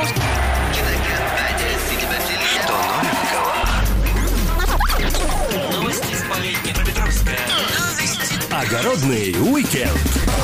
Что новенького? Новости с Днепропетровска. Огородный уикенд.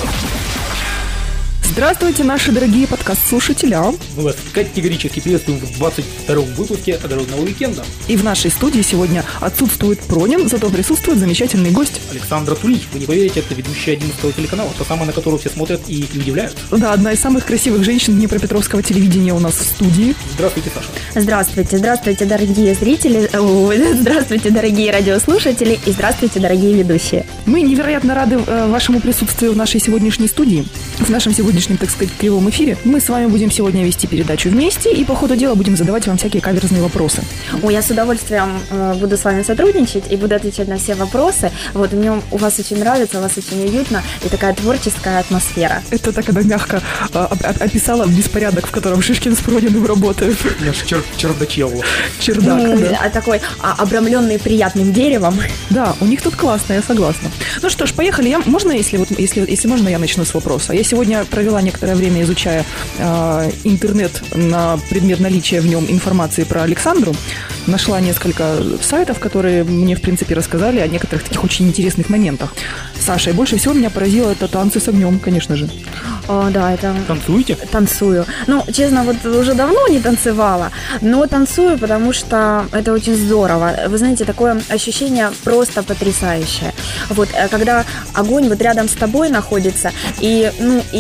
Здравствуйте, наши дорогие подкаст-слушатели. Мы вас категорически приветствуем в 22-м выпуске «Огородного уикенда». И в нашей студии сегодня отсутствует Пронин, зато присутствует замечательный гость. Александра Тулич. Вы не поверите, это ведущая 11-го телеканала, та самая, на которую все смотрят и удивляются. Да, одна из самых красивых женщин Днепропетровского телевидения у нас в студии. Здравствуйте, Саша. Здравствуйте, дорогие зрители, здравствуйте, дорогие радиослушатели и здравствуйте, дорогие ведущие. Мы невероятно рады вашему присутствию в нашей сегодняшней студии, в нашем сегодняшнем, так сказать, кривом эфире. Мы с вами будем сегодня вести передачу вместе и по ходу дела будем задавать вам всякие каверзные вопросы. Ой, я с удовольствием буду с вами сотрудничать и буду отвечать на все вопросы. Вот, мне у вас очень нравится, у вас очень уютно и такая творческая атмосфера. Это так она мягко описала беспорядок, в котором Шишкин с Прониным работают. Наш чердачел. Чердак, да. Такой обрамленный приятным деревом. Да, у них тут классно, я согласна. Ну что ж, поехали. Можно, если можно, я начну с вопроса. Я сегодня провела некоторое время, изучая интернет на предмет наличия в нем информации про Александру. Нашла несколько сайтов, которые мне, в принципе, рассказали о некоторых таких очень интересных моментах. Саша, и больше всего меня поразило это танцы с огнем, конечно же. Да, это... Танцуете? Танцую. Ну, честно, вот уже давно не танцевала, но танцую, потому что это очень здорово. Вы знаете, такое ощущение просто потрясающее. Вот, когда огонь вот рядом с тобой находится, и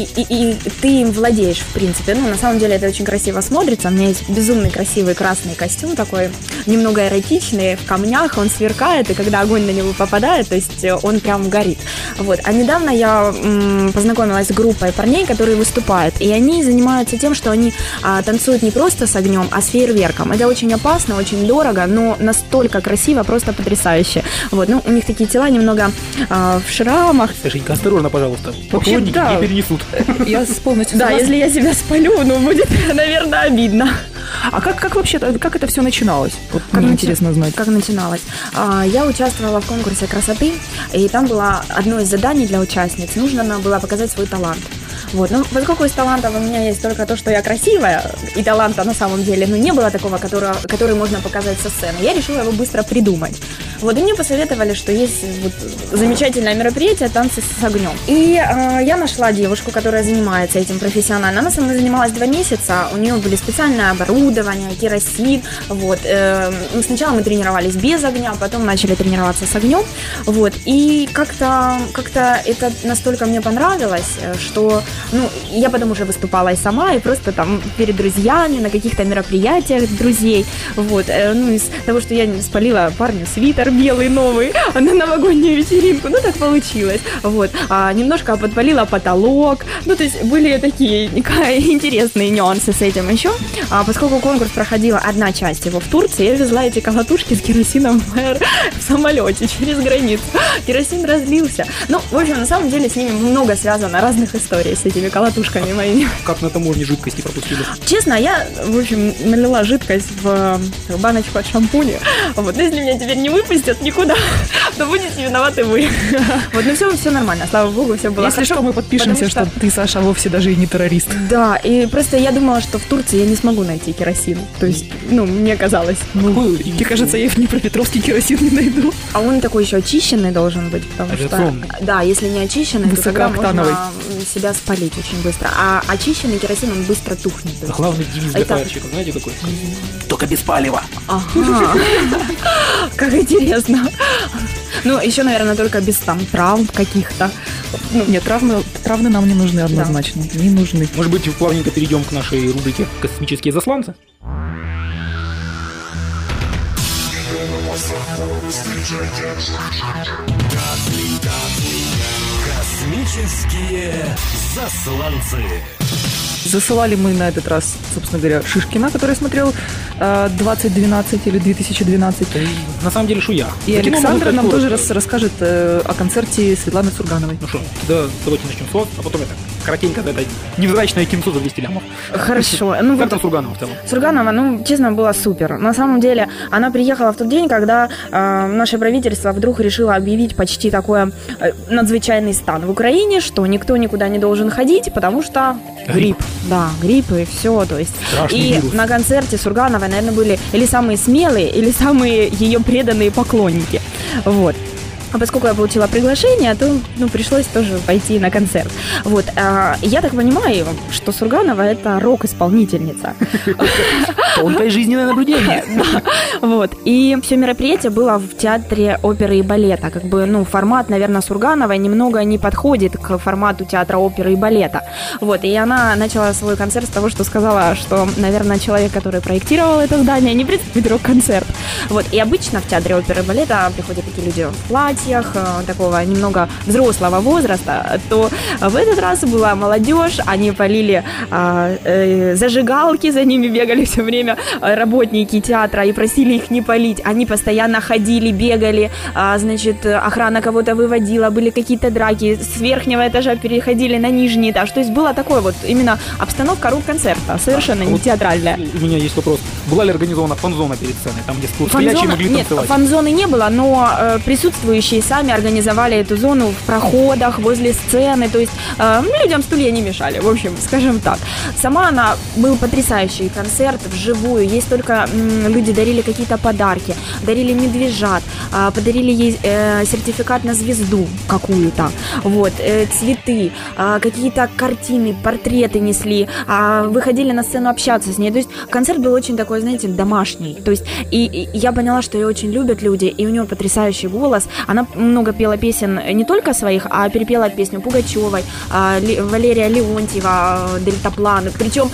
ты им владеешь, в принципе. Ну, на самом деле, это очень красиво смотрится. У меня есть безумный красивый красный костюм, такой немного эротичный, в камнях, он сверкает, и когда огонь на него попадает, то есть он прям горит. Вот. А недавно я познакомилась с группой парней, которые выступают, и они занимаются тем, что они танцуют не просто с огнем, а с фейерверком. Это очень опасно, очень дорого, но настолько красиво, просто потрясающе. Вот. Ну, у них такие тела немного в шрамах. Сашенька, осторожно, пожалуйста. Поклонники да, не перенесут. Я полностью согласна. Да, если я себя спалю, будет, наверное, обидно. А как вообще, как это все начиналось? Вот мне интересно знать. Как начиналось? Я участвовала в конкурсе красоты, и там было одно из заданий для участниц. Нужно было показать свой талант. Вот. Ну, поскольку из талантов у меня есть только то, что я красивая, и таланта на самом деле, не было такого, который можно показать со сцены, я решила его быстро придумать. Вот, и мне посоветовали, что есть вот замечательное мероприятие «Танцы с огнем». И я нашла девушку, которая занимается этим профессионально. Она со мной занималась 2 месяца, у нее были специальное оборудование, керосин. Вот. Сначала мы тренировались без огня, потом начали тренироваться с огнем. Вот. И как-то это настолько мне понравилось, что я потом уже выступала и сама, и просто там перед друзьями, на каких-то мероприятиях друзей. Вот. Из того, что я спалила парню свитер белый новый на новогоднюю вечеринку. Так получилось. Вот. Немножко подпалила потолок. То есть были такие интересные нюансы с этим еще. Поскольку конкурс проходила одна часть его в Турции, я везла эти колотушки с керосином в самолете через границу. Керосин разлился. В общем, на самом деле с ними много связано разных историй с этими колотушками моими. Как на таможне жидкости пропустили? Честно, я, в общем, налила жидкость в баночку от шампуня. Вот. Но если меня теперь не выпустят никуда, то будете виноваты вы. Вот, все нормально, слава богу, все было хорошо. Если что, мы подпишемся, что ты, Саша, вовсе даже и не террорист. Да, и просто я думала, что в Турции я не смогу найти керосин. То есть, мне казалось. Мне кажется, я в Днепропетровске керосин не найду. А он такой еще очищенный должен быть, потому что... Да, если не очищенный, то тогда можно себя спалить очень быстро. А очищенный керосин, он быстро тухнет. Главный девиз для фаерщика, знаете какой? Только без палева. Ага. Как интересно. Еще, наверное, только без травм каких-то. Нет, травмы нам не нужны однозначно. Да. Не нужны. Может быть, плавненько перейдем к нашей рубрике «Космические засланцы»? Космические засланцы. Засылали мы на этот раз, собственно говоря, Шишкина, который смотрел 2012 или 2012. На самом деле шуя. И Александра нам тоже расскажет о концерте Светланы Сургановой. Ну что, тогда давайте начнем с вас, а потом я так. коротенько, это невзрачное кинцо за 200 лямов. Хорошо. Как там Сурганова в целом? Сурганова, честно, была супер. На самом деле, она приехала в тот день, когда наше правительство вдруг решило объявить почти такой надзвычайный стан в Украине, что никто никуда не должен ходить, потому что грипп. Да, грипп и все. То есть. Страшный вирус. На концерте Сургановой, наверное, были или самые смелые, или самые ее преданные поклонники. Вот. А поскольку я получила приглашение, то пришлось тоже пойти на концерт. Вот. Я так понимаю, что Сурганова – это рок-исполнительница. Тонкое жизненное наблюдение. Вот. И все мероприятие было в театре оперы и балета. Как бы, формат, наверное, Сургановой немного не подходит к формату театра оперы и балета. Вот. И она начала свой концерт с того, что сказала, что, наверное, человек, который проектировал это здание, не представит рок-концерт. Вот. И обычно в театре оперы и балета приходят такие люди в платьях, такого немного взрослого возраста, то в этот раз была молодежь, они полили зажигалки, за ними бегали все время работники театра и просили их не палить. Они постоянно ходили, бегали, охрана кого-то выводила, были какие-то драки, с верхнего этажа переходили на нижний этаж. То есть была такое вот именно обстановка рок-концерта, совершенно не театральная. У меня есть вопрос. Была ли организована фан-зона перед сценой? Там, где стоящие могли танцевать? Нет, фан-зоны не было, но присутствующие сами организовали эту зону в проходах, возле сцены, то есть людям стулья не мешали, в общем, скажем так. Сама она, был потрясающий концерт вживую, ей столько люди дарили какие-то подарки, дарили медвежат, подарили ей сертификат на звезду какую-то, вот, цветы, какие-то картины, портреты несли, выходили на сцену общаться с ней, то есть концерт был очень такой, знаете, домашний, то есть и я поняла, что ее очень любят люди, и у нее потрясающий голос, она много пела песен не только своих, а перепела песню Пугачевой, Валерия Леонтьева, Дельтаплан. Причем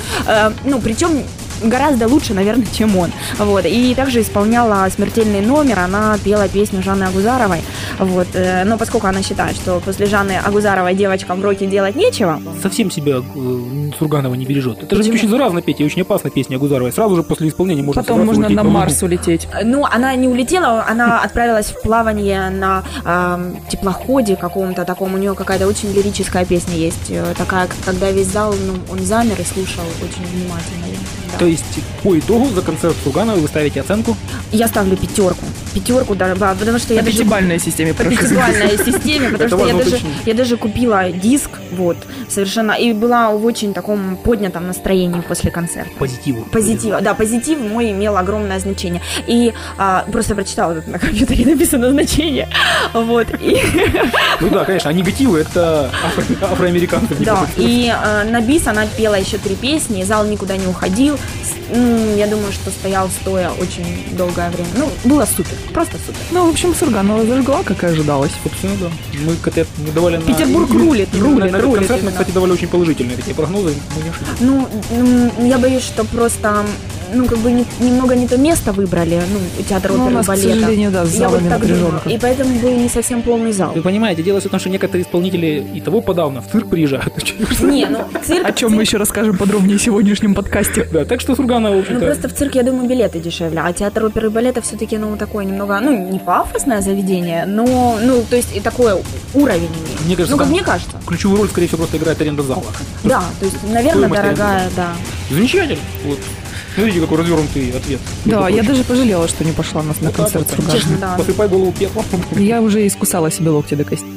гораздо лучше, наверное, чем он. Вот. И также исполняла «Смертельный номер», она пела песню Жанны Агузаровой. Вот. Но поскольку она считает, что после Жанны Агузаровой девочкам в роке делать нечего... Совсем себя Сурганова не бережет. Это же очень заразно петь и очень опасно песня Агузаровой. Сразу же после исполнения можно потом можно на Марс улететь. Она не улетела, она отправилась в плавание на теплоходе каком-то таком. У нее какая-то очень лирическая песня есть. Такая, когда весь зал, он замер и слушал очень внимательно. Да. То есть по итогу за концерт Сургановой вы ставите оценку? Я ставлю 5. 5, да, потому что я по пятибалльной системе. По пятибалльной системе, потому что я даже купила диск, вот, совершенно, и была в очень таком поднятом настроении после концерта. Позитив, да, позитив мой имел огромное значение. И просто прочитала, тут на компьютере написано значение, вот. Ну да, конечно, а негативы это афроамериканцы. Да, и на бис она пела еще 3 песни, зал никуда не уходил. Я думаю, что стоял стоя очень долгое время. Было супер, просто супер. В общем, Сурганова зажгла, как и ожидалось. Собственно, да. Мы давали Петербург рулит. На этот концерт мы, кстати, давали очень положительные такие прогнозы. Мы не ошиблись. Я боюсь, что просто... немного не то место выбрали, театр оперы и балета. К сожалению, да, с залами напряженка. И поэтому был не совсем полный зал. Вы понимаете, дело в том, что некоторые исполнители и того подавно в цирк приезжают. О чем мы еще расскажем подробнее в сегодняшнем подкасте. Да, так что Сурганова, в общем-то... Просто в цирк, я думаю, билеты дешевле, а театр оперы и балета все-таки, такое немного, не пафосное заведение, но, то есть и такой уровень имеет. Мне кажется, как мне кажется. Ключевую роль, скорее всего, просто играет аренда зала. Да, то есть, наверное, дорогая, да. Замечательно. Вот. Смотрите, какой развернутый ответ. Да, я даже пожалела, что не пошла на концерт Сурганова. Честно, да. Посыпай голову пеплом. Я уже искусала себе локти до кости.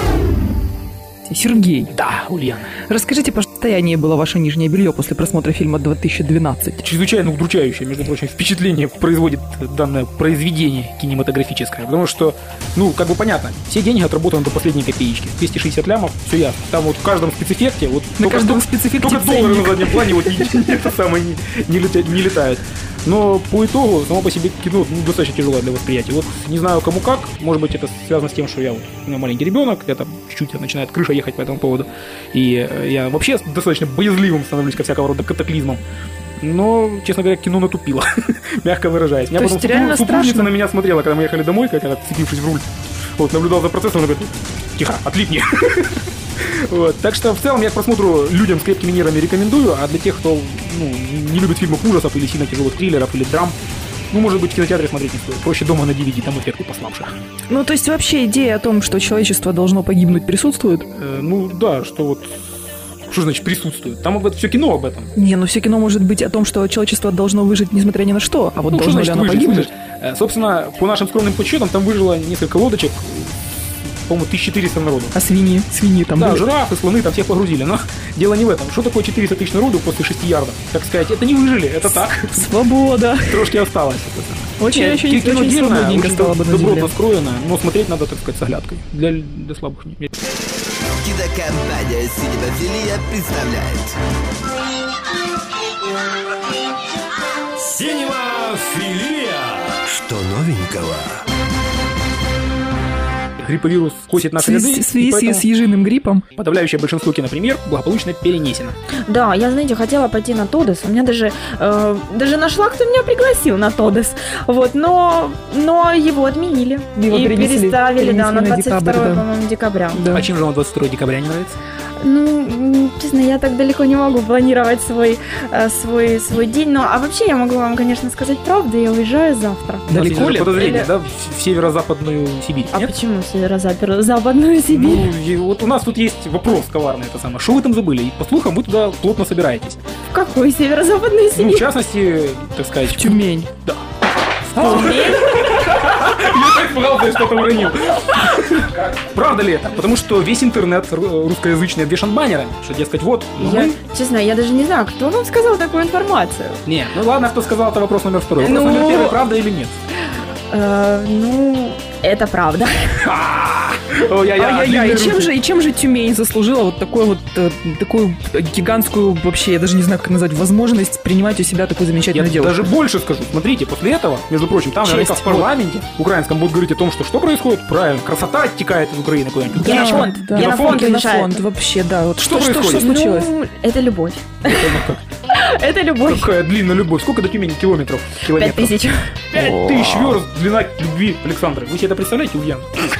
Сергей. Да, Ульяна. Расскажите, по состоянию было ваше нижнее белье после просмотра фильма 2012? Чрезвычайно удручающее, между прочим, впечатление производит данное произведение кинематографическое. Потому что, понятно, все деньги отработаны до последней копеечки. 260 лямов, все ясно. Там вот в каждом спецэффекте, на каждом спецэффекте только доллары на заднем плане не летают. Но по итогу, само по себе кино достаточно тяжелое для восприятия. Вот не знаю кому как, может быть это связано с тем, что у меня маленький ребенок, я там чуть-чуть начинает крыша ехать по этому поводу. И я вообще достаточно боязливым становлюсь ко всякого рода катаклизмам. Но, честно говоря, кино натупило, мягко выражаясь. То есть реально страшно? На меня смотрела, когда мы ехали домой, когда вцепившись в руль. Вот, наблюдал за процессом, он говорит: тихо, отлипни. Вот. Так что в целом я к просмотру людям с крепкими нервами рекомендую, а для тех, кто не любит фильмов ужасов или сильно тяжелых триллеров или драм, может быть, в кинотеатере смотреть не стоит. Проще дома на DVD, там эффекты послабше. То есть вообще идея о том, что человечество должно погибнуть, присутствует? Да, что вот Что значит присутствует? Там все кино об этом. Не, ну все кино может быть о том, что человечество должно выжить, несмотря ни на что. А вот Ну, что должно ли значит оно выжить? погибнуть? Собственно, по нашим скромным подсчетам, там выжило несколько лодочек, по-моему, 1400 народу. А свиньи там Да, были? жирафы, слоны, там всех погрузили. Но дело не в этом. Что такое 400 тысяч народу после 6 ярдов? Так сказать, это не выжили, это так. Свобода. Трошки осталось. Очень Кино очень дельное, свободненько очень стало бы на земле. добротно скроено, но смотреть надо, так сказать, с оглядкой. Для слабых нет. Кинокомпания «Синемофилия» представляет. Синемофилия. Что новенького? Грипповирус косит наши ряды, В связи и поэтому с ежиным гриппом. подавляющее большинство кинопремьер благополучно перенесено. Да, я, знаете, хотела пойти на Тодес. У меня даже нашла, кто меня пригласил на Тодес. Вот, но его отменили. Его и перенесли переставили, да, на на декабрь, 22 да. по-моему, декабря. Да. А чем же вам 22 декабря не нравится? Ну, честно, я так далеко не могу планировать свой день. Ну, а вообще я могу вам, конечно, сказать правду. Я уезжаю завтра. У нас есть Далеко даже ли? подозрение, Или- да, в северо-западную Сибирь. А Нет? почему северо-западную Сибирь? Ну, и вот у нас тут есть вопрос коварный, это самое. Что вы там забыли? И по слухам, вы туда плотно собираетесь. В какой северо-западную Ну, в Сибирь? частности, так сказать... Тюмень. Да. Я так испугался, я что-то уронил. Правда ли это? Потому что весь интернет русскоязычный обвешан баннерами, что, дескать, вот, но Я, мы... честно, я даже не знаю, кто вам сказал такую информацию. Не, ну ладно, кто сказал, это вопрос номер второй. Вопрос Ну- номер первый, правда или нет? Ну, это правда. Ай-яй-яй, и чем же Тюмень заслужила вот такую гигантскую, вообще, я даже не знаю, как назвать, возможность принимать у себя такую замечательную Я девушку? даже больше скажу. Смотрите, после этого, между прочим, там Честь, наверняка в парламенте украинском будут говорить о том, что происходит. Правильно, красота оттекает из Украины куда-нибудь. Да, Генофонд. да. Генофонд Генофонд, вообще, да. Вот Что что происходит? случилось? Ну, это любовь. Это любовь. Какая длинная любовь. Сколько до Тюмени километров? 5000. 5000 верст длина любви Александра. Вы себе это представляете, Ульяна?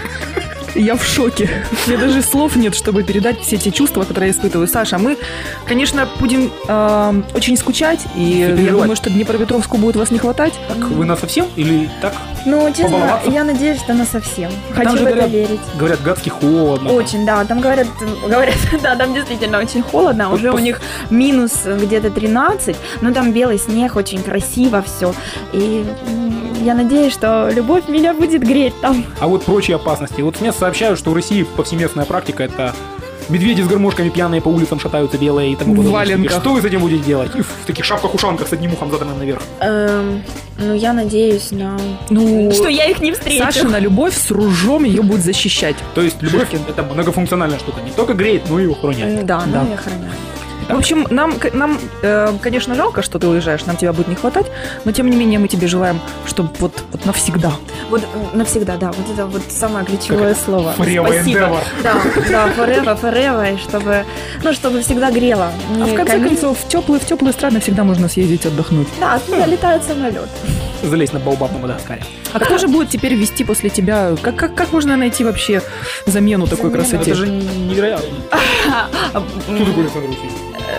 Я в шоке. Мне даже слов нет, чтобы передать все те чувства, которые я испытываю. Саша, мы, конечно, будем очень скучать, и я переживать. думаю, что Днепропетровску будет вас не хватать. Так, вы нас совсем или так? Ну, честно, Побаловаться? я надеюсь, что на совсем. Там Хочу же в это говорят- верить. Говорят, гадски холодно. Очень, да, там говорят, да, там действительно очень холодно, Вот уже у пос- них минус где-то 13, но там белый снег, очень красиво все, и я надеюсь, что любовь меня будет греть там. А вот прочие опасности. Вот с мест сообщают, что в России повсеместная практика — это медведи с гармошками пьяные по улицам шатаются белые и тому В подобное. валенках. Что вы с этим будете делать? И в таких шапках-ушанках с одним ухом заданным наверх. Ну, я надеюсь на... Ну, Что я их не встречу. Сашина любовь с ружом ее будет защищать. То есть любовь — это многофункциональная штука. Не только греет, но и охраняет. Да, Да. ну я охраняю. В общем, нам, конечно, жалко, что ты уезжаешь, нам тебя будет не хватать, но тем не менее мы тебе желаем, чтобы вот навсегда. Вот навсегда, да, вот это вот самое ключевое Как это? слово. Forever Спасибо. endeavor. Да, forever, и чтобы всегда грело. А в конце концов, в теплые страны всегда можно съездить отдохнуть. Да, оттуда летает самолет. Залезть на Баобаб на Мадагаскаре. А кто же будет теперь вести после тебя? Как можно найти вообще замену такой Замену? красоте? Это же невероятно. Кто такой Александр Васильевич?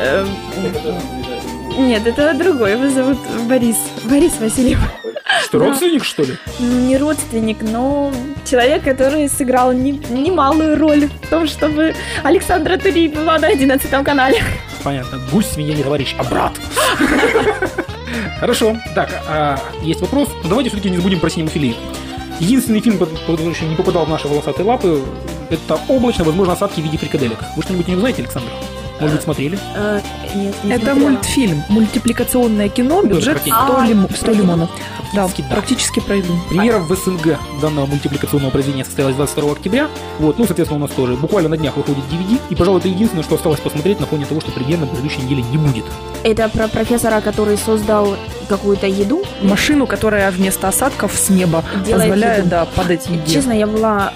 Нет, это другой, его зовут Борис Васильев. Что, Да. родственник, что ли? Ну, не родственник, но человек, который сыграл немалую роль в том, чтобы Александра Тури была на 11 канале. Понятно. Гусь, свинья, не товарищ, а брат. Хорошо. Так, есть вопрос. Ну, давайте все-таки не забудем про синемофилию. Единственный фильм, который еще не попадал в наши волосатые лапы, это «Облачно, возможно, осадки в виде фрикаделек». Вы что-нибудь не знаете, Александр? Может быть, смотрели? Нет, не Это смотрела. мультфильм, мультипликационное кино, бюджет практически. 100 лимонов. Да, Практически, да. практически пройду. Премьера в СНГ данного мультипликационного произведения состоялась 22 октября. Вот, ну, соответственно, у нас тоже. Буквально на днях выходит DVD. И, пожалуй, это единственное, что осталось посмотреть на фоне того, что премьер на предыдущей неделе не будет. Это про профессора, который создал какую-то еду. Машину, которая вместо осадков с неба Делает позволяет, еду. да, падать еде. Честно, я была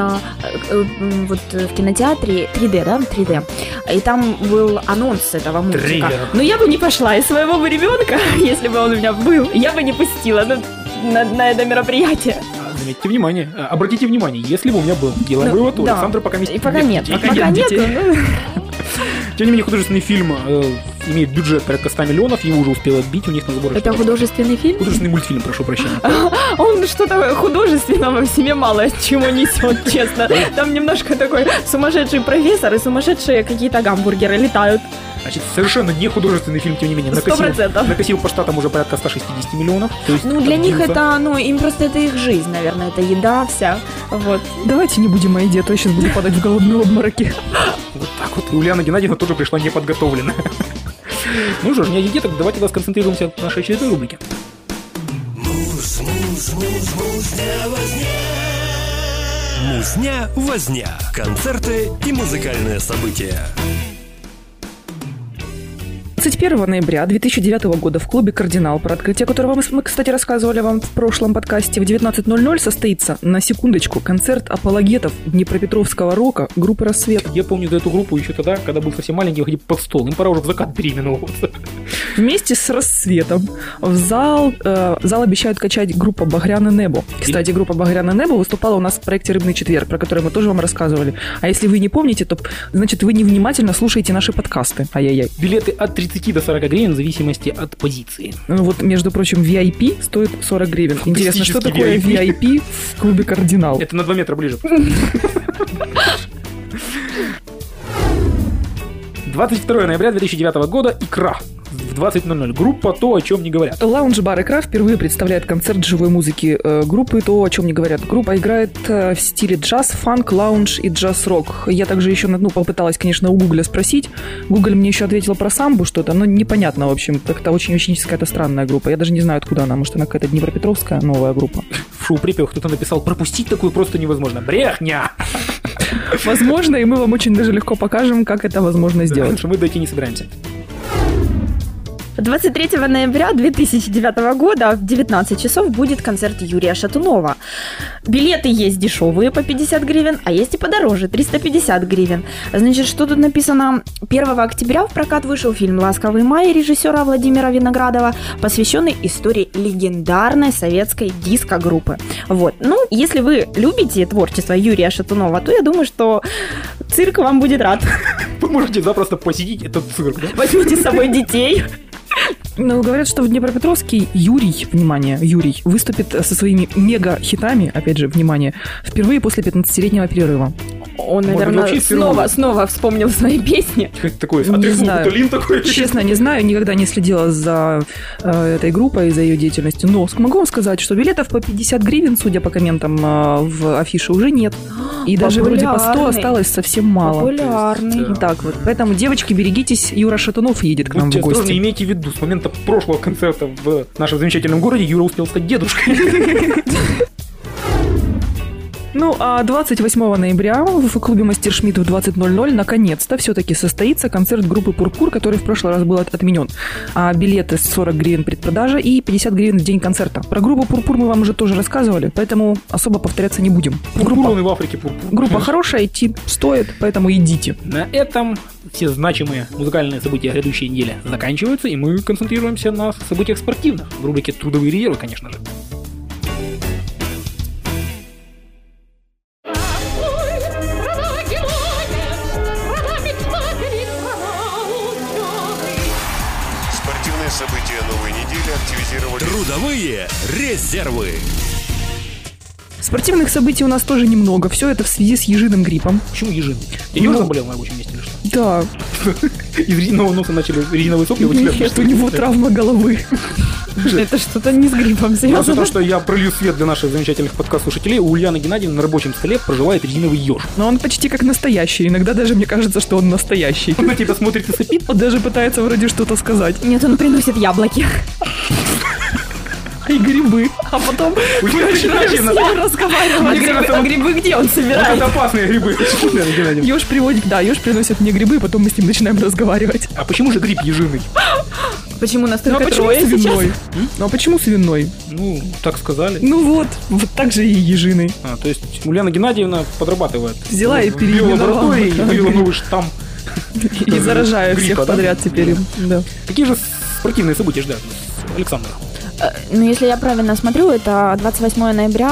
в кинотеатре 3D, да, 3D, и там был анонс этого мультика. Трейлер. Но я бы не пошла, и своего бы ребенка, если бы он у меня был, я бы не пустила на это мероприятие. Заметьте внимание, обратите внимание, если бы у меня был, делаем вывод, Александр пока И пока нет. детей. Пока нет. Тем не менее, художественный фильм имеет бюджет порядка 100 миллионов, его уже успел отбить у них на сборах. Это художественный фильм? Художественный мультфильм, прошу прощения. Он что-то художественного в себе мало чего несет, честно. Там немножко такой сумасшедший профессор и сумасшедшие какие-то гамбургеры летают. Значит, совершенно не художественный фильм, тем не менее. 100%. Накосил по штатам уже порядка 160 миллионов. То есть Ну, для них это, им просто это их жизнь, наверное, это еда вся. Вот. Давайте не будем о еде, а то я сейчас буду падать в голодные обмороки. Вот так вот. И Ульяна Геннадьевна тоже пришла неподготовленная. Ну что ж, не о еде, так давайте тогда сконцентрируемся на нашей очередной рубрике. Музня-возня. Концерты и музыкальные события. 21 ноября 2009 года в клубе «Кардинал», про открытие которого мы, кстати, рассказывали вам в прошлом подкасте, в 19:00 состоится, на секундочку, концерт апологетов днепропетровского рока группы «Рассвет». Я помню эту группу еще тогда, когда был совсем маленький, ходил под стол. Им пора уже в закат переименовываться. Вместе с «Рассветом» в зал обещают качать группа «Багряне небо». Кстати, группа «Багряне небо» выступала у нас в проекте «Рыбный четверг», про который мы тоже вам рассказывали. А если вы не помните, то, значит, вы невнимательно слушаете наши подкасты. Ай-яй-яй. Билеты от 30 до 40 гривен в зависимости от позиции. Ну, вот, между прочим, VIP стоит 40 гривен. Интересно, что такое VIP в клубе «Кардинал»? Это на 2 метра ближе. 22 ноября 2009 года «Икра». В 20:00. Группа «То, о чем не говорят». Лаунж-бар «Икра» впервые представляет концерт живой музыки группы «То, о чем не говорят». Группа играет в стиле джаз, фанк, лаунж и джаз-рок. Я также еще попыталась, конечно, у Гугля спросить. Гугль мне еще ответила про самбу что-то, но непонятно, в общем. Как-то очень какая-то странная группа. Я даже не знаю, откуда она. Может, она какая-то днепропетровская новая группа. В шоу-припевах кто-то написал: пропустить такую просто невозможно. Брехня! Возможно, и мы вам очень даже легко покажем, как это возможно сделать. Потому что мы дойти не собираемся. 23 ноября 2009 года в 19 часов будет концерт Юрия Шатунова. Билеты есть дешевые по 50 гривен, а есть и подороже, 350 гривен. Значит, что тут написано? 1 октября в прокат вышел фильм «Ласковый май» режиссера Владимира Виноградова, посвященный истории легендарной советской диско-группы. Вот. Ну, если вы любите творчество Юрия Шатунова, то я думаю, что цирк вам будет рад. Вы можете запросто посетить этот цирк, да? Возьмите с собой детей. Ну, говорят, что в Днепропетровске Юрий выступит со своими мега-хитами, опять же, внимание, впервые после 15-летнего перерыва. Он, наверное, снова вспомнил свои песни. Такой, не знаю. такой. Честно, не знаю, никогда не следила за этой группой, за ее деятельностью. Но могу вам сказать, что билетов по 50 гривен, судя по комментам в афише, уже нет. И даже вроде по 100 осталось совсем мало. Популярный. Так вот. Поэтому, девочки, берегитесь, Юра Шатунов едет к нам в гости. Осторожно, имейте в виду, с момента прошлого концерта в нашем замечательном городе Юра успел стать дедушкой. Ну, а 28 ноября в клубе «Мастер Шмидт» в 20:00 наконец-то все-таки состоится концерт группы «Пурпур», который в прошлый раз был отменен. А билеты 40 гривен предпродажа и 50 гривен в день концерта. Про группу «Пурпур» мы вам уже тоже рассказывали, поэтому особо повторяться не будем. Пурпур, он и в Африке пурпур. Группа хорошая, идти стоит, поэтому идите. На этом все значимые музыкальные события грядущей недели заканчиваются, и мы концентрируемся на событиях спортивных в рубрике «Трудовые резервы», конечно же. События новой недели активизировали трудовые резервы. Спортивных событий у нас тоже немного. Все это в связи с ежиным гриппом. Почему ежин? Ты ежик заболел на рабочем месте или что? Да. Из резинового носа начали резиновые сопли выделять? Нет, у него травма головы. Это что-то не с гриппом связано. Потому что я пролью свет для наших замечательных подкаст-слушателей. У Ульяны Геннадьевны на рабочем столе проживает резиновый еж. Но он почти как настоящий. Иногда даже мне кажется, что он настоящий. Он на тебя смотрит и сопит. Он даже пытается вроде что-то сказать. Нет, он приносит яблоки. И грибы. А потом разговаривать. А грибы где он собирает? Это опасные грибы. Ёж приносит мне грибы, потом мы с ним начинаем разговаривать. А почему же гриб ежиный? Почему нас только почему трое свиной? Ну а почему свиной? Ну, так сказали. Ну вот так же и ежиный. То есть Ульяна Геннадьевна подрабатывает. Взяла и переименовала. Лаборатории, вывела новый штамм. И заражаю всех подряд теперь. Какие же спортивные события ждать, Александр? Ну, если я правильно смотрю, это 28 ноября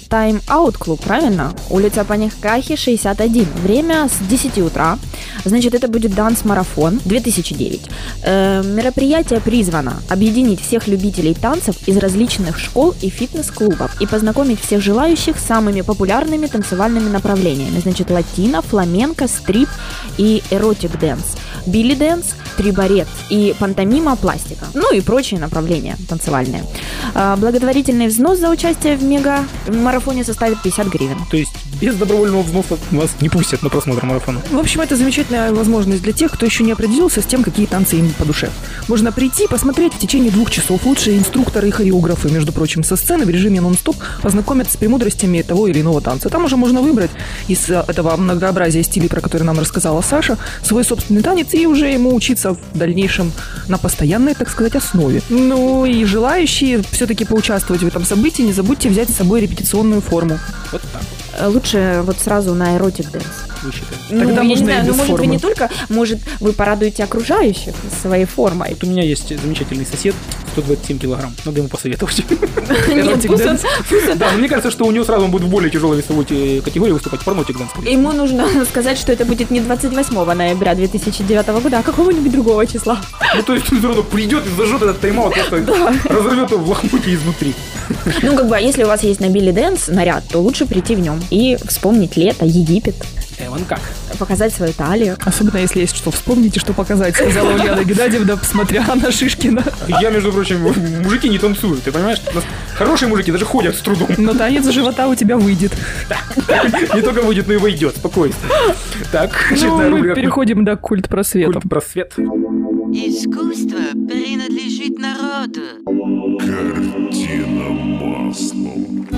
Time Out клуб, правильно? Улица Панихкахи, 61. Время с 10 утра. Значит, это будет данс-марафон 2009. Мероприятие призвано объединить всех любителей танцев из различных школ и фитнес-клубов и познакомить всех желающих с самыми популярными танцевальными направлениями. Значит, латино, фламенко, стрип и эротик-дэнс, билли-дэнс, трибарет и пантомима, пластика. Ну и прочие направления танцевальные. Благотворительный взнос за участие в мега-марафоне составит 50 гривен. То есть без добровольного взноса вас не пустят на просмотр марафона. В общем, это замечательная возможность для тех, кто еще не определился с тем, какие танцы им по душе. Можно прийти, посмотреть в течение 2 часов. Лучшие инструкторы и хореографы, между прочим, со сцены в режиме нон-стоп познакомят с премудростями того или иного танца. Там уже можно выбрать из этого многообразия стилей, про которые нам рассказала Саша, свой собственный танец и уже ему учиться в дальнейшем на постоянной, так сказать, основе. Ну и желающие все-таки поучаствовать в этом событии, не забудьте взять с собой репетиционную форму. Вот так вот. Лучше вот сразу на эротик-дэнс. Тогда я можно не знаю, и без может, формы. вы не только, может, вы порадуете окружающих своей формой. Вот у меня есть замечательный сосед, 127 килограмм. Надо ему посоветовать. Нет, пусть он- Да, но мне кажется, что у него сразу он будет в более тяжелой весовой категории выступать. Порнотик дэнс. Ему нужно сказать, что это будет не 28 ноября 2009 года, а какого-нибудь другого числа. Ну, то есть он все равно придет и зажжет этот тайм-аут, просто разорвет его в лохмотье изнутри. Ну, как бы, если у вас есть на Билли Дэнс наряд, то лучше прийти в нем и вспомнить лето, Египет, Вон как. показать свою талию. Особенно, если есть что вспомнить и что показать, сказала Ульяна Геннадьевна, смотря на Шишкина. Я, между прочим, мужики не танцуют, ты понимаешь? У нас хорошие мужики даже ходят с трудом. Но танец живота у тебя выйдет. Не только выйдет, но и войдет. Спокойствие. Так, Ну, очередная мы рубрика. переходим до культ-просвета. Культ-просвет. Искусство принадлежит народу. Картина маслом.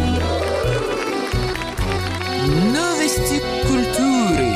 Новости культуры.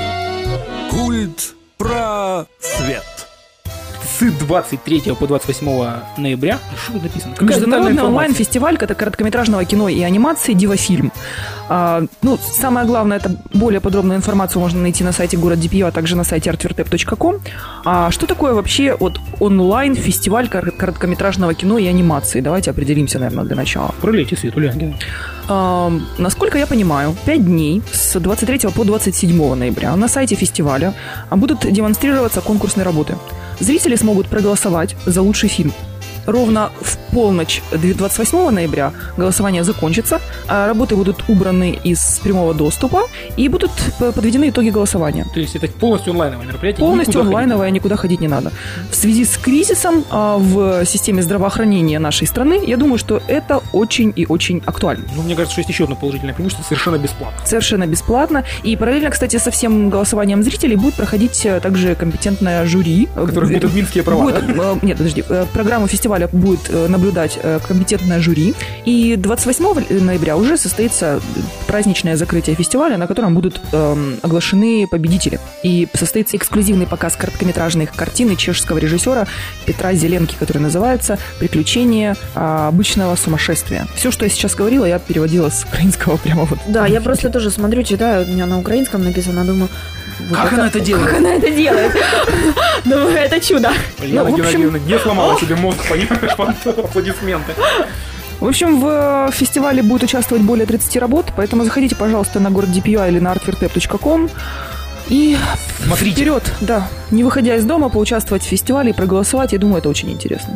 Культ-просвет. С 23 по 28 ноября. Что тут написано? Какая детальная Международный информация? онлайн-фестиваль короткометражного кино и анимации «Дивофильм». Ну, самое главное, это более подробную информацию можно найти на сайте Город ДПЮ, а также на сайте artvertep.com. Что такое вообще вот онлайн-фестиваль короткометражного кино и анимации? Давайте определимся, наверное, для начала. Пролейте свет, Ульяна. Насколько я понимаю, 5 дней с 23 по 27 ноября на сайте фестиваля будут демонстрироваться конкурсные работы. Зрители смогут проголосовать за лучший фильм. Ровно в полночь 28 ноября голосование закончится, а работы будут убраны из прямого доступа и будут подведены итоги голосования. То есть это полностью онлайновое мероприятие? Полностью никуда онлайновое, никуда ходить не надо. В связи с кризисом в системе здравоохранения нашей страны, я думаю, что это очень и очень актуально. ходить? Ну, мне кажется, что есть еще одно положительное преимущество. Совершенно бесплатно. Совершенно бесплатно. И параллельно, кстати, со всем голосованием зрителей будет проходить также компетентное жюри. Которое будет минские права, Будет, нет, подожди. Программу фестиваля будет наблюдать компетентное жюри. И 28 ноября уже состоится праздничное закрытие фестиваля, на котором будут оглашены победители. И состоится эксклюзивный показ короткометражных картин чешского режиссера Петра Зеленки, который называется «Приключения обычного сумасшествия». Все, что я сейчас говорила, я переводила с украинского прямо вот. Да, я просто тоже смотрю, читаю, у меня на украинском написано, думаю... вот Как она это делает? Как она это делает? Думаю, это чудо. Ульяна в общем- Геннадьевна не сломала себе мозг, понимаешь, под аплодисменты. В общем, в фестивале будет участвовать более 30 работ, поэтому заходите, пожалуйста, на город DPI или на artvertep.com и Смотрите. вперед, да, не выходя из дома, поучаствовать в фестивале и проголосовать, я думаю, это очень интересно.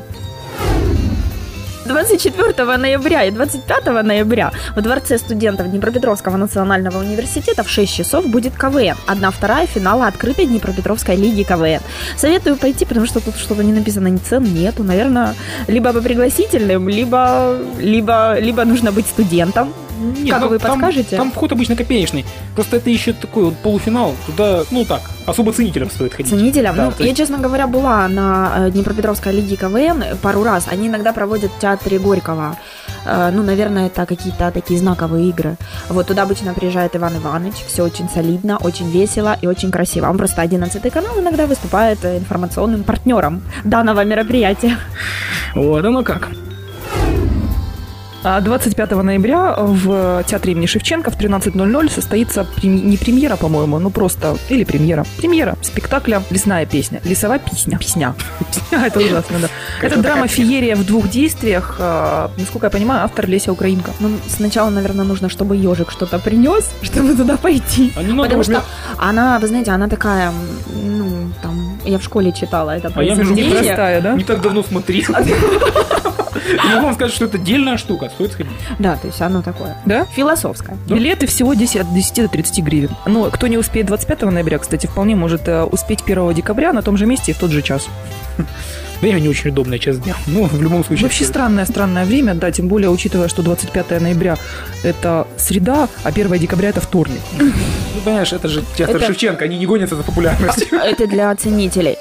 24 ноября и 25 ноября в Дворце студентов Днепропетровского национального университета в 6 часов будет КВН. 1/2 финала открытой Днепропетровской лиги КВН. Советую пойти, потому что тут что-то не написано, ни цен нету. Наверное, либо по пригласительным, либо нужно быть студентом. Нет, Как ну, вы подскажете? Там вход обычно копеечный. Просто это еще такой вот полуфинал. Туда, ну так, особо ценителям стоит ходить. Ценителям? Да, Ну, то я, есть- честно говоря, была на Днепропетровской лиге КВН пару раз. Они иногда проводят в театре Горького. Ну, наверное, это какие-то такие знаковые игры. Вот туда обычно приезжает Иван Иванович. Все очень солидно, очень весело и очень красиво. Он просто 11 канал иногда выступает информационным партнером данного мероприятия. Вот оно как. А 25 ноября в театре имени Шевченко в 13:00 состоится не премьера, по-моему, ну просто, или премьера спектакля «Лесная песня». Лесовая песня. Это ужасно, да. Это драма-феерия в 2 действиях. Насколько я понимаю, автор Леся Украинка. Ну, сначала, наверное, нужно, чтобы ежик что-то принес, чтобы туда пойти. Потому что она, вы знаете, она такая, ну, там, я в школе читала это произведение. Непростая, да? Не так давно смотрел. Я могу вам сказать, что это дельная штука, стоит сходить. Да, то есть оно такое. Да? Философское. Билеты всего от 10 до 30 гривен. Но кто не успеет 25 ноября, кстати, вполне может успеть 1 декабря на том же месте и в тот же час. Время не очень удобное, час дня. Ну, в любом случае. Вообще странное время, да, тем более, учитывая, что 25 ноября это среда, а 1 декабря это вторник. Ну, понимаешь, это же театр Шевченко, они не гонятся за популярностью. Это для оценителей.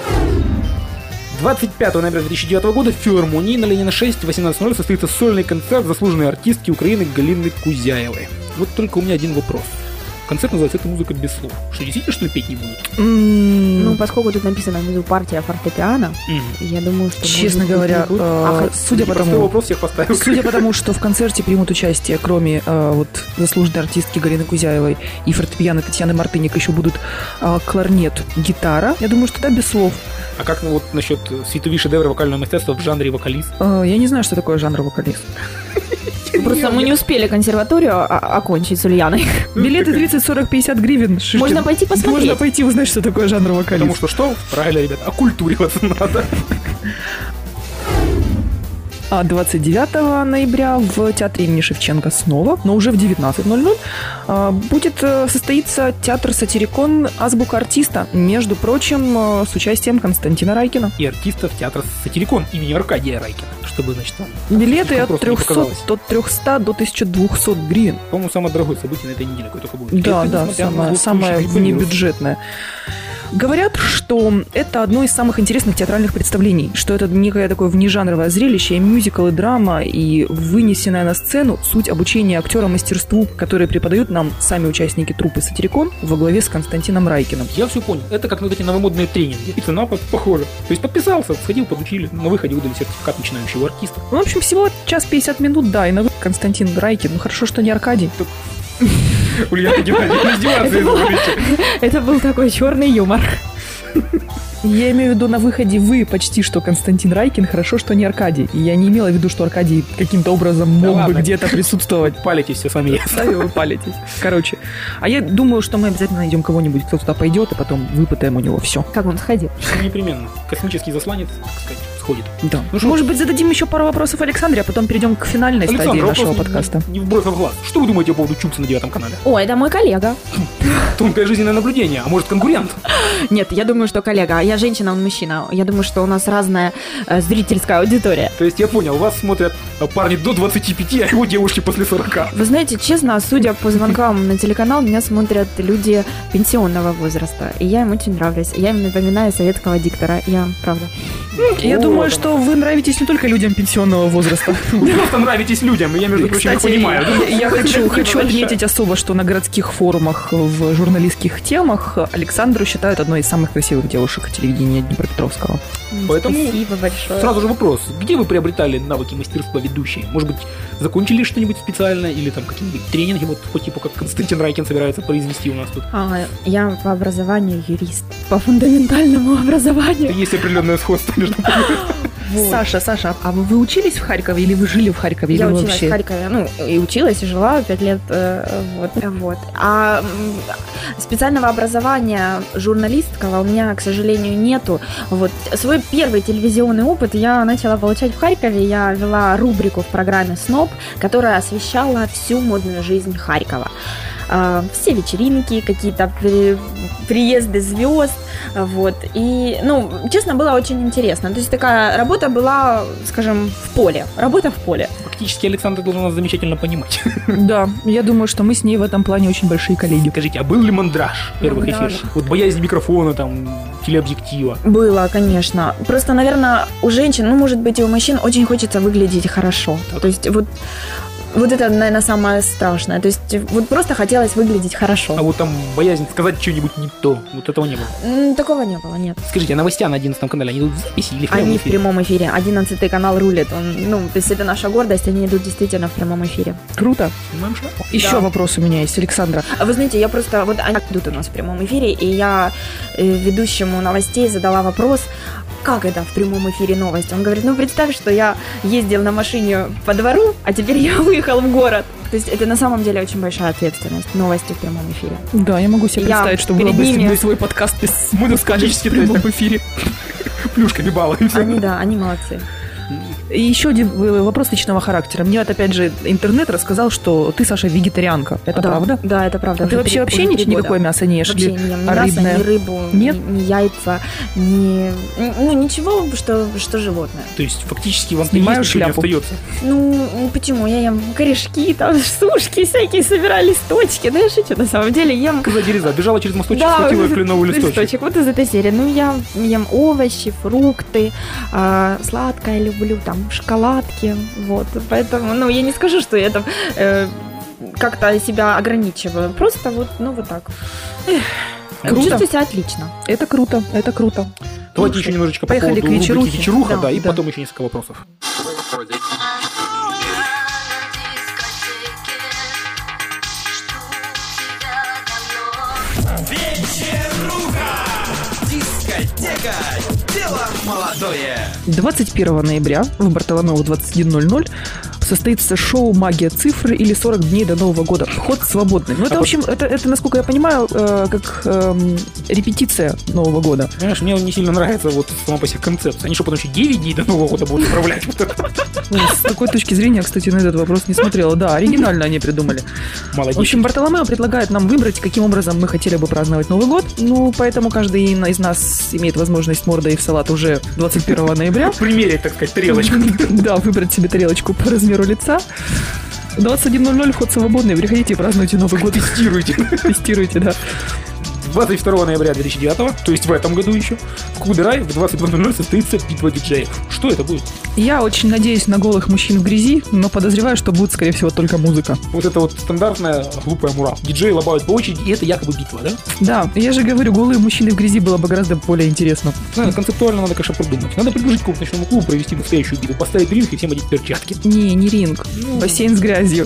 25 ноября 2009 года в филармонии на Ленина 6 в 18:00 состоится сольный концерт заслуженной артистки Украины Галины Кузяевой. Вот только у меня один вопрос. Концерт называется «Это музыка без слов». Что, действительно, что ли, петь не будут? Ну, поскольку тут написано внизу партия фортепиано, я думаю, что... Честно говоря, судя по тому... вопрос всех поставил. Судя по тому, что в концерте примут участие, кроме вот заслуженной артистки Галины Кузяевой и фортепиано Татьяны Мартыник, еще будут кларнет, гитара, я думаю, что да, без слов. А как вот насчет световые шедевры вокального мастерства в жанре вокалист? Я не знаю, что такое жанр вокалист. Просто мы не успели консерваторию окончить с Ульяной. Билеты 30, 40, 50 гривен. Можно пойти посмотреть. Можно пойти узнать, что такое жанр вокалист. Потому что? Правильно, ребят, оккультуриваться надо. А 29 ноября в театре имени Шевченко снова, но уже в 19:00 будет состоиться театр «Сатирикон. Азбука артиста», между прочим, с участием Константина Райкина. И артистов театра «Сатирикон» имени Аркадия Райкина. Чтобы, значит, там... Билеты от 300 до 1200 гривен. По-моему, самое дорогое событие на этой неделе, какое только будет. Да, самое внебюджетное. Говорят, что это одно из самых интересных театральных представлений, что это некое такое внежанровое зрелище, и мюзикл, и драма, и вынесенная на сцену суть обучения актера мастерству, которые преподают нам сами участники труппы «Сатирикон» во главе с Константином Райкиным. Я все понял. Это как вот эти новомодные тренинги. И цена похожа. То есть подписался, сходил, подучили, на выходе выдали сертификат начинающего артиста. Ну, в общем, всего час 50 минут, да, и на выход Константин Райкин. Ну, хорошо, что не Аркадий. Ульяна Геннадьевна, издеваться. Это был такой черный юмор. Я имею в виду, на выходе вы почти что Константин Райкин, хорошо, что не Аркадий. И я не имела в виду, что Аркадий каким-то образом мог бы где-то присутствовать. Палитесь все сами ясно. Да, вы палитесь. Короче, а я думаю, что мы обязательно найдем кого-нибудь, кто туда пойдет, и потом выпытаем у него все. Как он сходил? Непременно. Космический засланец, так сказать, сходит. Да. Ну, может быть, зададим еще пару вопросов Александре, а потом перейдем к финальной стадии нашего подкаста. Не вброс в глаз. Что вы думаете по поводу Чукса на 9 канале? О, это мой коллега. Тонкое жизненное наблюдение, а может конкурент? Нет, я думаю, что коллега. Я женщина, он мужчина. Я думаю, что у нас разная зрительская аудитория. То есть я понял, вас смотрят парни до 25, а его девушки после 40. Вы знаете, честно, судя по звонкам на телеканал, меня смотрят люди пенсионного возраста. И я им очень нравлюсь. Я им напоминаю советского диктора. Я, правда. Я думаю, что вы нравитесь не только людям пенсионного возраста. Вы просто нравитесь людям, и я, между прочим, их понимаю. Я хочу отметить особо, что на городских форумах в журналистских темах Александру считают одной из самых красивых девушек телевидения Днепропетровского. Поэтому спасибо большое. Сразу же вопрос. Где вы приобретали навыки мастерства ведущей? Может быть, закончили что-нибудь специальное? Или там какие-нибудь тренинги, вот по типу, как Константин Райкин собирается произвести у нас тут? Я по образованию юрист. По фундаментальному образованию. Есть определенное сходство между Вот. Саша, а вы учились в Харькове или вы жили в Харькове? Я или училась вообще? в Харькове, и училась, и жила 5 лет, вот. А специального образования журналистского у меня, к сожалению, нету. Вот. Свой первый телевизионный опыт я начала получать в Харькове. Я вела рубрику в программе «СНОП», которая освещала всю модную жизнь Харькова. Все вечеринки, какие-то приезды звезд, вот, и, честно, было очень интересно, то есть такая работа была, скажем, работа в поле. Фактически Александр должен нас замечательно понимать. Да, я думаю, что мы с ней в этом плане очень большие коллеги. Скажите, а был ли мандраж первых эфиров? Вот боязнь микрофона, там, телеобъектива? Было, конечно. Просто, наверное, у женщин, может быть, и у мужчин очень хочется выглядеть хорошо. Так. То есть вот Вот это, наверное, самое страшное. То есть вот просто хотелось выглядеть хорошо. А вот там боязнь сказать что-нибудь не то. Вот этого не было. Такого не было, нет. Скажите, а новости на 11 канале, они идут в записи или в прямом Они эфире? в прямом эфире. 11-й канал рулит. То есть это наша гордость, они идут действительно в прямом эфире. Круто. Снимаем шляпу. Еще Да. вопрос у меня есть, Александра. А вы знаете, я просто... Вот они идут у нас в прямом эфире, и я ведущему новостей задала вопрос, как это в прямом эфире новость? Он говорит, представь, что я ездил на машине по двору, а теперь я выехал в город. То есть это на самом деле очень большая ответственность, новости в прямом эфире. Да, я могу себе Я представить, что было перед бы, если ними- бы свой подкаст Мы пускали в практически прямом так. эфире. Плюшка бибала и все. Они молодцы. И еще один вопрос личного характера. Мне вот опять же интернет рассказал, что ты, Саша, вегетарианка. Это Да, правда? Да, это правда. А ты Уже вообще 3 никакое года. мясо не ешь? Вообще Или не ем ни рыбное? мясо, ни рыбу, Нет? ни яйца, ни... ничего, что животное. То есть фактически вам Снимаю есть ничего не шляпу. остается. Почему? Я ем корешки, там, сушки всякие, собираю листочки. Да я шучу, на самом деле, ем... Когда дереза бежала через мосточек, Да, схватила вот кленовый листочек. Вот из этой серии. Я ем овощи, фрукты, сладкое люблю, там, шоколадки, вот. Поэтому, я не скажу, что я там как-то себя ограничиваю. Просто вот так. Круто. Чувствую себя отлично. Это круто, это круто. Давайте еще немножечко по Поехали поводу к вечерухе. рубрики «Вечеруха», Да, да, и да. потом еще несколько вопросов. Дискотека. Дело молодое. 21 ноября в Бартоломео 21:00 состоится шоу «Магия цифры» или 40 дней до Нового года. Вход свободный. Это, в общем, это, насколько я понимаю, как репетиция Нового года. Понимаешь, мне не сильно нравится вот сама по себе концепция. Они что, потом еще 9 дней до Нового года будут управлять? Вот это. С такой точки зрения, кстати, на этот вопрос не смотрела. Да, оригинально они придумали. Молодец. В общем, Бартоломео предлагает нам выбрать, каким образом мы хотели бы праздновать Новый год. Поэтому каждый из нас имеет возможность мордой в салат уже 21 ноября. Примерить, так сказать, тарелочку. Да, выбрать себе тарелочку по размеру лица. 21:00 вход свободный. Приходите и празднуйте Новый год. Тестируйте. Тестируйте, да. 22 ноября 2009, то есть в этом году еще, в клубе «Рай» в 22:00 состоится битва диджеев. Что это будет? Я очень надеюсь на голых мужчин в грязи, но подозреваю, что будет, скорее всего, только музыка. Вот это вот стандартная глупая мура. Диджеи лобают по очереди, и это якобы битва, да? Да, я же говорю, голые мужчины в грязи было бы гораздо более интересно. Концептуально надо, конечно, продумать. Надо предложить какому-то ночному клубу провести настоящую битву, поставить ринг и всем одеть перчатки. Не ринг. Бассейн с грязью.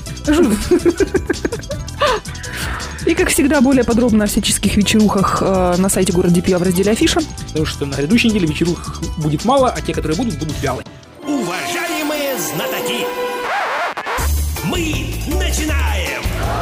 И, как всегда, более подробно о всяческих вечерухах на сайте Город Дипья в разделе «Афиша». Потому что на грядущей неделе вечерух будет мало, а те, которые будут вялые. Уважаемые знатоки, мы начинаем!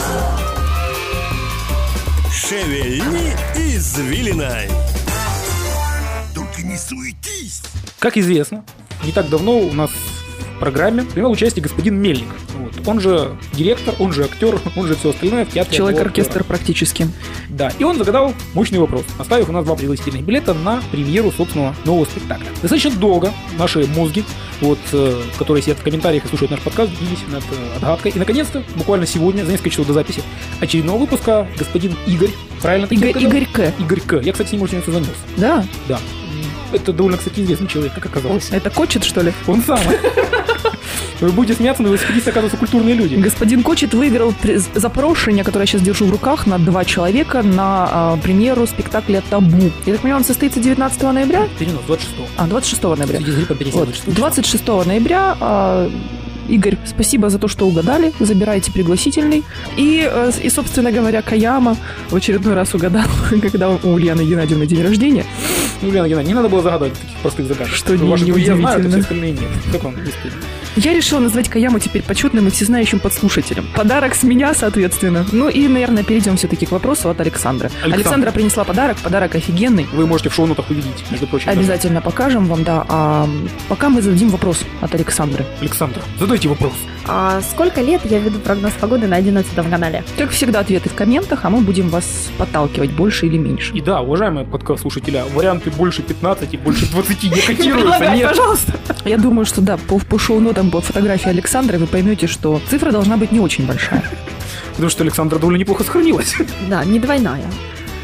Шевели извилиной. Только не суетись! Как известно, не так давно у нас в программе принял участие господин Мельник. Вот. Он же директор, он же актер, он же все остальное в театре. Человек-оркестр практически. Да, и он загадал мощный вопрос, оставив у нас 2 пригласительных билета на премьеру собственного нового спектакля. Достаточно долго наши мозги, которые сидят в комментариях и слушают наш подкаст, бились над отгадкой. И, наконец-то, буквально сегодня, за несколько часов до записи очередного выпуска, господин Игорь, правильно? Игорь К. Игорь К. Я, кстати, с ним очень созвонился. Да? Да. Это довольно, кстати, известный человек, как оказалось. Это Кочет, что ли? Он самый. Вы будете смеяться, но велосипедисты, оказываются, культурные люди. Господин Кочет выиграл запрошение, которое я сейчас держу в руках, на 2 человека на премьеру спектакля «Табу». Я так понимаю, он состоится 19 ноября? Перенос, 26-го. 26 ноября. В связи с гриппом перенесен, Вот. 26 ноября. Игорь, спасибо за то, что угадали. Забирайте пригласительный. И, собственно говоря, Каяма в очередной раз угадал, когда у Ульяны Геннадьевны день рождения. Ульяна Геннадьевна, не надо было загадывать таких простых загадок. Что Ваши друзья знают, а неудивительно. все остальные нет. Как вам не стыдно? Я решила назвать Каяму теперь почетным и всезнающим подслушателем. Подарок с меня, соответственно. И, наверное, перейдем все-таки к вопросу от Александры. Александра принесла подарок офигенный. Вы можете в шоу-нотах увидеть, между прочим. Обязательно покажем вам, да. А пока мы зададим вопрос от Александры. Александра, задайте вопрос. А сколько лет я веду прогноз погоды на 11-м канале? Как всегда, ответы в комментах, а мы будем вас подталкивать больше или меньше. И да, уважаемые подкаст-слушатели, варианты больше 15 и больше 20 не котируются. Нет, пожалуйста. Я думаю, что да, по шоу-нотам, по фотографии Александры вы поймете, что цифра должна быть не очень большая. потому что Александра довольно неплохо сохранилась. Да, не двойная.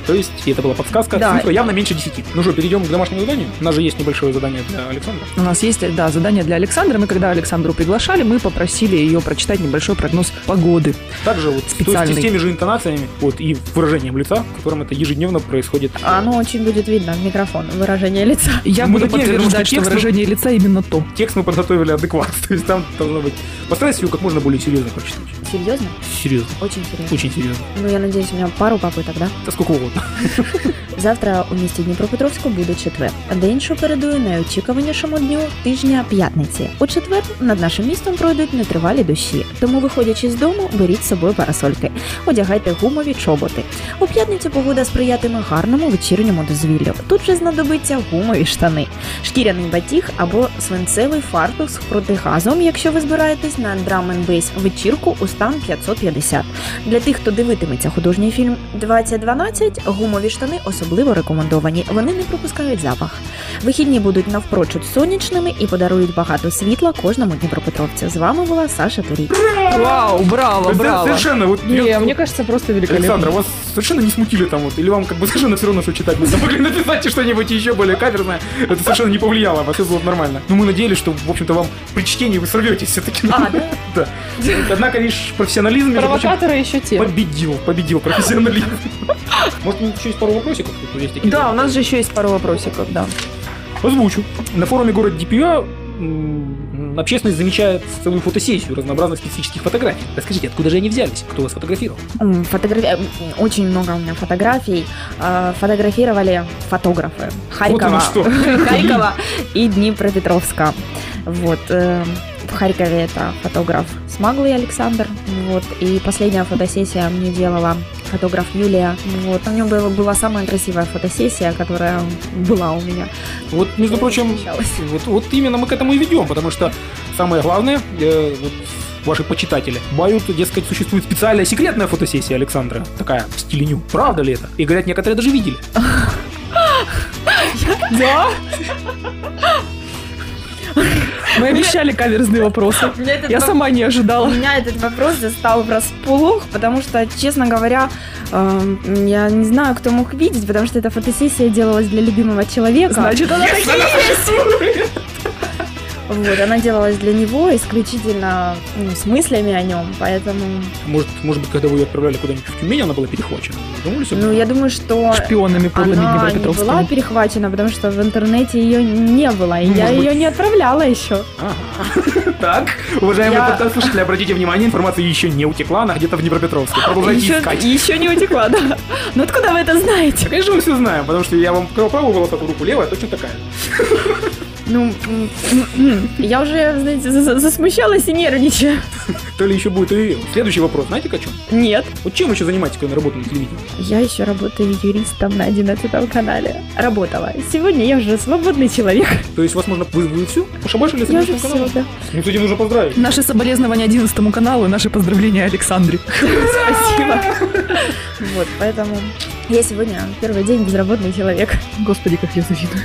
То есть, и это была подсказка, Да. цифра явно меньше 10. Ну что, перейдем к домашнему заданию? У нас же есть небольшое задание для Александра. У нас есть, да, задание для Александра. Мы когда Александру приглашали, мы попросили ее прочитать небольшой прогноз погоды. Также вот Специальный. с теми же интонациями вот, и выражением лица, в котором это ежедневно происходит. Оно очень будет видно в микрофон, выражение лица. Я Мы буду надеемся, подтверждать, что что текст- выражение лица именно то. Текст мы подготовили адекватно, то есть там должно быть... Постарайся его как можно более серьезно прочитать. Серьезно? Серьезно, Очень серьезно. очень серьезно. Ну, я надеюсь, у меня пару попиток, да? Та сколько угодно. Завтра у місті Дніпропетровську буде четвер. День, що передує найочікуванішому дню тижня п'ятниці. У четвер над нашим містом пройдуть нетривалі дощі, тому, виходячи з дому, беріть з собою парасольки, одягайте гумові чоботи. У п'ятницю погода сприятиме гарному вечірньому дозвіллю. Тут же знадобиться гумові штани, шкіряний батіг або свинцевий фартух з протигазом, якщо ви збираєтесь на драм-н-бейс вечірку у стан 550. Для тих, хто дивитиметься художній фільм 2012, гумові штани особливо рекомендовані. Вони не пропускають запах. Вихідні будуть навпрочуд сонячними і подарують багато світла кожному дніпропетровцю. З вами була Саша Турік. Вау, браво, браво. Совершенно, вот... Не, мне кажется, просто великолепно. Александра, вас совершенно не смутили там вот, или вам как бы совершенно все равно, что читать? Вы могли написать что-нибудь еще более каверзное, это совершенно не повлияло, вообще было нормально. Но мы надеялись, что, в общем-то, вам при чтении вы сорветесь все-таки. А, да? Да. Однако лишь профессионализм, между прочим, Провокаторы еще те. победил профессионализм. Может, еще есть пару вопросиков? Тут есть такие. Да, у нас же еще есть пару вопросиков, да. Озвучу. На форуме город ДПА общественность замечает целую фотосессию разнообразных специфических фотографий. Расскажите, откуда же они взялись? Кто вас фотографировал? Очень много у меня фотографий. Фотографировали фотографы Вот оно что. Харькова и Днепропетровска. Вот. В Харькове это фотограф Смаглый Александр. Вот. И последняя фотосессия мне делала фотограф Юлия. Вот. У нее была самая красивая фотосессия, которая была у меня. Вот, между прочим, вот именно мы к этому и ведем, потому что самое главное, вот ваши почитатели бают, дескать, существует специальная секретная фотосессия Александра, такая в стиле ню. Правда ли это? И говорят, некоторые даже видели. Да? Мы обещали каверзные вопросы. Я сама не ожидала. Меня этот вопрос застал врасплох, потому что, честно говоря, я не знаю, кто мог видеть, потому что эта фотосессия делалась для любимого человека. Значит, она такие есть. Вот, она делалась для него исключительно с мыслями о нем, поэтому... Может быть, когда вы ее отправляли куда-нибудь в Тюмень, она была перехвачена? Думали, Ну, я думаю, что шпионами подлыми она не была Днепропетровскими. перехвачена, потому что в интернете ее не было, и Ну, я может ее быть. не отправляла еще. Ага. Так, уважаемые подкаст-слушатели, обратите внимание, информация еще не утекла, она где-то в Днепропетровске. Продолжайте искать. Еще не утекла, да. Ну, откуда вы это знаете? Конечно, мы все знаем, потому что я вам показал правую волосатую руку, левая точно такая. Ну, я уже, знаете, засмущалась и нервничаю. То ли еще будет и следующий вопрос. Знаете, о чем? Нет. Вот чем еще занимаетесь, когда работаете на телевидении? Я еще работаю юристом на 11 канале. Работала. Сегодня я уже свободный человек. То есть, возможно, вы все пошабашили с Я уже 11 все, каналом? да. Ну, кстати, нужно поздравить. Наши соболезнования 11 каналу и наши поздравления Александре. Спасибо. Вот, поэтому я сегодня первый день безработный человек. Господи, как я завидую.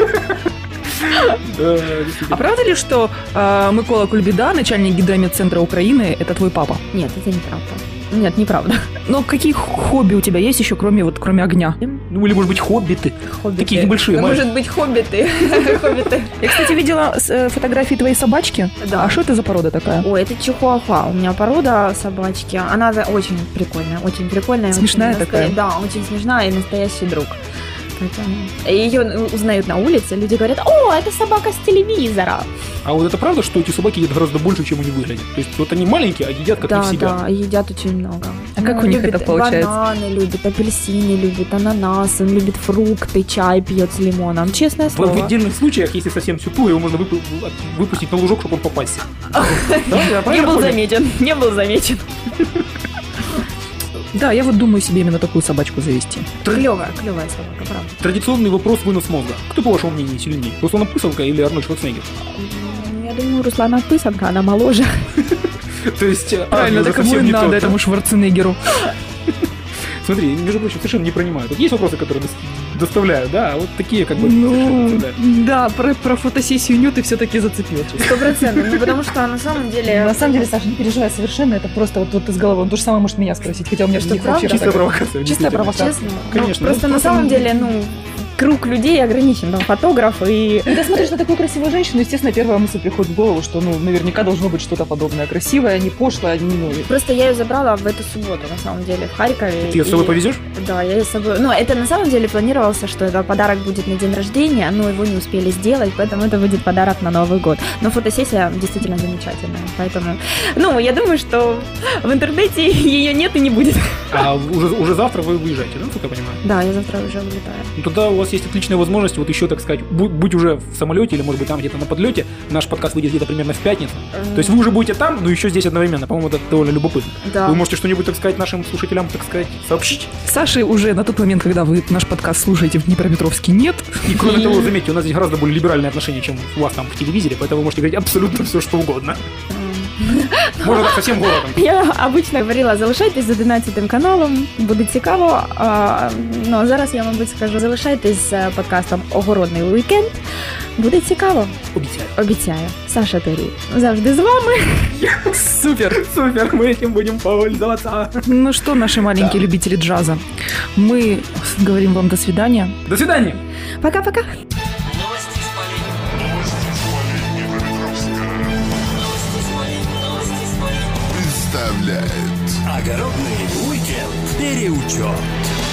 Да, А действительно. правда ли, что Микола Кульбіда, начальник гидрометцентра Украины, это твой папа? Нет, это неправда. Нет, неправда. Но какие хобби у тебя есть еще, кроме огня? Ну, или, может быть, хоббиты. Хоббиты. Такие небольшие, Ну, маленькие. может быть, хоббиты. Хоббиты. Я, кстати, видела фотографии твоей собачки. Да. А что это за порода такая? Ой, это чихуахуа. У меня порода собачки. Она очень прикольная, очень прикольная. Смешная очень такая? Да, очень смешная и настоящий друг. Ее узнают на улице, люди говорят: о, это собака с телевизора. А вот это правда, что эти собаки едят гораздо больше, чем они выглядят? То есть, вот они маленькие, а едят как не в Да, себя. да, едят очень много. А как у них любит это получается? Бананы любит, апельсины любит, ананасы, он любит фрукты, чай пьет с лимоном. Честное В слово. отдельных случаях, если совсем все туго, его можно выпустить на лужок, чтобы он попасся. Да, я Не правильно был понял? заметен, не был заметен. Да, я вот думаю себе именно такую собачку завести. Клевая собака, правда. Традиционный вопрос вынос мозга. Кто, по вашему мнению, сильнее? Руслан Пысалка или Арнольд Шварценеггер? Я думаю, Руслана Пысанка, она моложе. То есть, Правильно, уже так кому совсем и не надо тот. этому Шварценеггеру. Смотри, между прочим, совершенно не пронимают. Вот есть вопросы, которые доставляю, да, вот такие как бы... Ну, да. да, про фотосессию Ню ты все-таки зацепил. 100%. Ну, потому что на самом деле... На самом деле, Саша, не переживай совершенно, это просто вот из головы. Он то же самое может меня спросить, хотя у меня Что, жених вообще... правда? Чистая провокация. Чистая провокация. Честно? Конечно. Ну, просто на самом деле, круг людей ограничен, там, фотограф и... Когда смотришь на такую красивую женщину, естественно, первая мысль приходит в голову, что, наверняка должно быть что-то подобное. Красивое, не пошлое, не... Просто я ее забрала в эту субботу, на самом деле, в Харькове. Ты ее с собой повезешь? Да, я ее с собой... Ну, это на самом деле планировался, что это подарок будет на день рождения, но его не успели сделать, поэтому это будет подарок на Новый год. Но фотосессия действительно замечательная, поэтому... я думаю, что в интернете ее нет и не будет. А уже завтра вы выезжаете, да, насколько я понимаю? Да, я завтра уже вылетаю. Ну, тогда у вас есть отличная возможность вот еще, так сказать, будь уже в самолете или, может быть, там где-то на подлете. Наш подкаст выйдет где-то примерно в пятницу. То есть вы уже будете там, но еще здесь одновременно. По-моему, это довольно любопытно. Да. Вы можете что-нибудь, так сказать, нашим слушателям, так сказать, сообщить. Саши уже на тот момент, когда вы наш подкаст слушаете в Днепропетровске, нет. И кроме того, заметьте, у нас здесь гораздо более либеральные отношения, чем у вас там в телевизоре, поэтому вы можете говорить абсолютно все, что угодно. Можно так со всем городом. Я обично говорила, залишайтесь за 11 каналом, буде цікаво. Ну, а зараз я, мабуть, скажу, залишайтесь з подкастом «Огородний уікенд». Буде цікаво. Обещаю. Обіцяю. Саша Торій завжди з вами. Супер. Супер, мы этим будем пользоваться. Ну что, наши маленькие любители джаза, мы говорим вам до свидания. До свидания. Пока-пока. Представляет Огородный уикенд. Переучет.